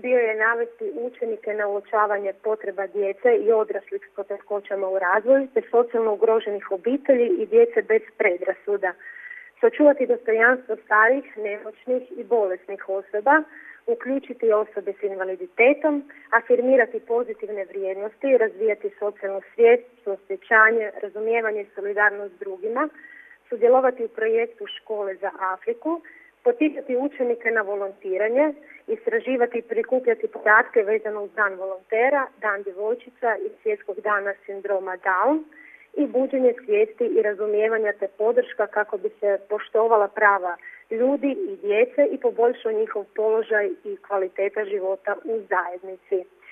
bio je navesti učenike na uočavanje potreba djece i odraslih s poteškoćama u razvoju te socijalno ugroženih obitelji i djece bez predrasuda. Sačuvati dostojanstvo starih, nemoćnih i bolesnih osoba, uključiti osobe s invaliditetom, afirmirati pozitivne vrijednosti, razvijati socijalnu svijest, suosjećanje, razumijevanje i solidarnost s drugima, sudjelovati u projektu Škole za Afriku, poticati učenike na volontiranje, istraživati i prikupljati podatke vezano uz Dan volontera, Dan djevojčica i Svjetskog dana sindroma Down i buđenje svijesti i razumijevanja te podrška kako bi se poštovala prava ljudi i djece i poboljšao njihov položaj i kvaliteta života u zajednici.